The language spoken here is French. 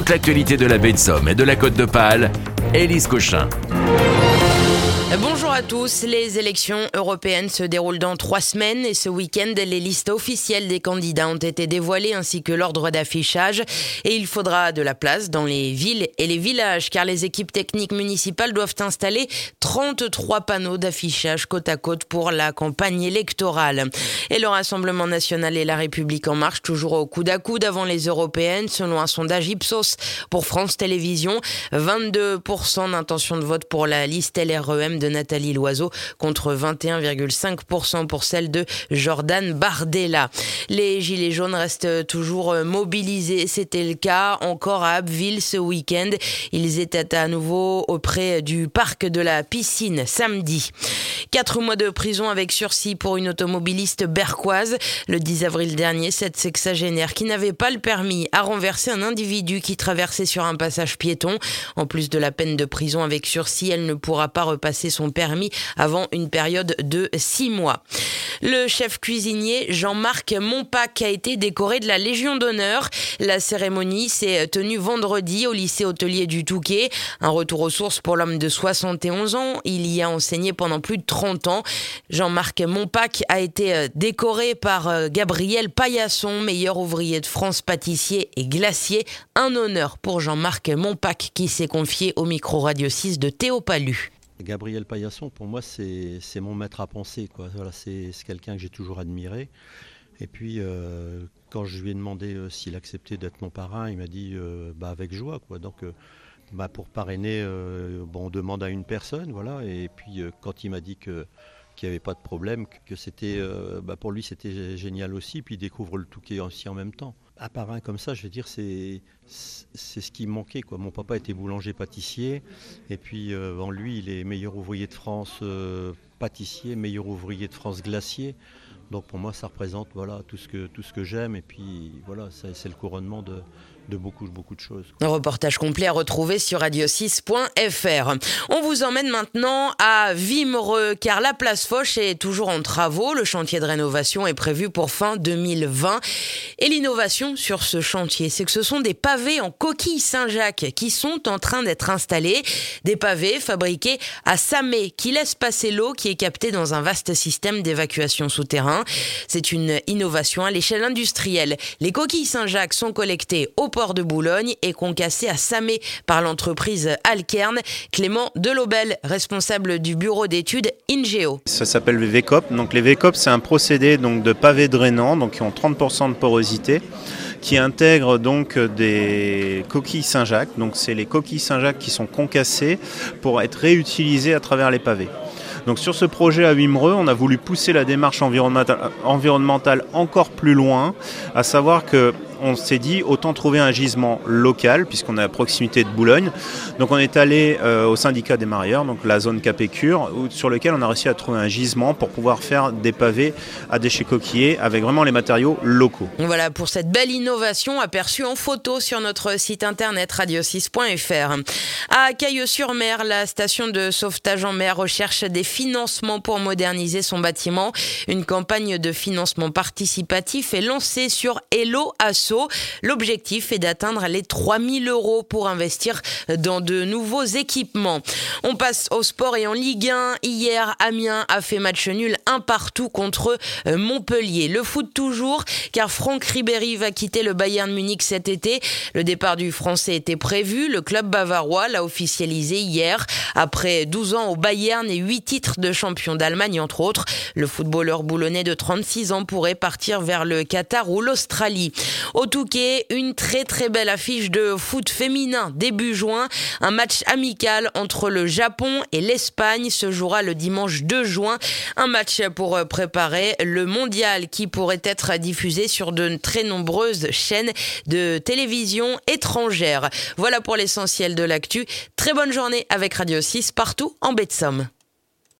toute l'actualité de la baie de Somme et de la Côte d'Opale, Élise Cochin. Bonjour à tous, les élections européennes se déroulent dans 3 semaines et ce week-end, les listes officielles des candidats ont été dévoilées ainsi que l'ordre d'affichage et il faudra de la place dans les villes et les villages car les équipes techniques municipales doivent installer 33 panneaux d'affichage côte à côte pour la campagne électorale. Et le Rassemblement national et la République en marche toujours au coude à coude avant les européennes selon un sondage Ipsos pour France Télévisions, 22% d'intention de vote pour la liste LREM de Nathalie Loiseau contre 21,5% pour celle de Jordan Bardella. Les Gilets jaunes restent toujours mobilisés. C'était le cas encore à Abbeville ce week-end. Ils étaient à nouveau auprès du parc de la piscine samedi. 4 mois de prison avec sursis pour une automobiliste berquoise. Le 10 avril dernier, cette sexagénaire qui n'avait pas le permis a renversé un individu qui traversait sur un passage piéton. En plus de la peine de prison avec sursis, elle ne pourra pas repasser son permis avant une période de 6 mois. Le chef cuisinier Jean-Marc Montpac a été décoré de la Légion d'honneur. La cérémonie s'est tenue vendredi au lycée hôtelier du Touquet. Un retour aux sources pour l'homme de 71 ans. Il y a enseigné pendant plus de 30 ans. Jean-Marc Montpac a été décoré par Gabriel Paillasson, meilleur ouvrier de France pâtissier et glacier. Un honneur pour Jean-Marc Montpac qui s'est confié au micro Radio 6 de Théo Palu. Gabriel Paillasson, pour moi, c'est mon maître à penser, quoi. Voilà, c'est quelqu'un que j'ai toujours admiré. Et puis, quand je lui ai demandé s'il acceptait d'être mon parrain, il m'a dit avec joie, quoi. Donc, pour parrainer, on demande à une personne, voilà. Et puis, quand il m'a dit qu'il n'y avait pas de problème, que c'était, pour lui, c'était génial aussi. Puis, il découvre le Touquet aussi en même temps. Un parrain comme ça, je veux dire, c'est ce qui me manquait, quoi. Mon papa était boulanger-pâtissier, et puis lui, il est meilleur ouvrier de France pâtissier, meilleur ouvrier de France glacier. Donc pour moi, ça représente tout ce que j'aime, et puis voilà, c'est le couronnement de beaucoup de choses. Un reportage complet à retrouver sur radio6.fr. On vous emmène maintenant à Wimereux, car la place Foch est toujours en travaux. Le chantier de rénovation est prévu pour fin 2020. Et l'innovation sur ce chantier, c'est que ce sont des pavés en coquille Saint-Jacques qui sont en train d'être installés. Des pavés fabriqués à Samé, qui laissent passer l'eau qui est captée dans un vaste système d'évacuation souterrain. C'est une innovation à l'échelle industrielle. Les coquilles Saint-Jacques sont collectées au port de Boulogne et concassées à Samé par l'entreprise Alkern. Clément Delobel, responsable du bureau d'études INGEO. Ça s'appelle les VCOP. Donc les VCOP, c'est un procédé de pavés drainants, donc qui ont 30% de porosité, qui intègre donc des coquilles Saint-Jacques. Donc c'est les coquilles Saint-Jacques qui sont concassées pour être réutilisées à travers les pavés. Donc sur ce projet à Wimereux, on a voulu pousser la démarche environnementale encore plus loin, à savoir qu'on s'est dit autant trouver un gisement local puisqu'on est à proximité de Boulogne. Donc on est allé au syndicat des marailleurs, donc la zone Capécure, sur lequel on a réussi à trouver un gisement pour pouvoir faire des pavés à déchets coquillers avec vraiment les matériaux locaux. Voilà pour cette belle innovation aperçue en photo sur notre site internet radio6.fr. À Cailleux-sur-Mer, la station de sauvetage en mer recherche des financements pour moderniser son bâtiment. Une campagne de financement participatif est lancée sur Hello Asso. L'objectif est d'atteindre les 3 000 € pour investir dans de nouveaux équipements. On passe au sport et en Ligue 1. Hier, Amiens a fait match nul 1-1 contre Montpellier. Le foot toujours, car Franck Ribéry va quitter le Bayern Munich cet été. Le départ du Français était prévu. Le club bavarois l'a officialisé hier. Après 12 ans au Bayern et 8 titres de champion d'Allemagne, entre autres, le footballeur boulonnais de 36 ans pourrait partir vers le Qatar ou l'Australie. Au Touquet, une très très belle affiche de foot féminin début juin. Un match amical entre le Japon et l'Espagne se jouera le dimanche 2 juin. Un match pour préparer le mondial qui pourrait être diffusé sur de très nombreuses chaînes de télévision étrangères. Voilà pour l'essentiel de l'actu. Très bonne journée avec Radio 6 partout en baie de Somme.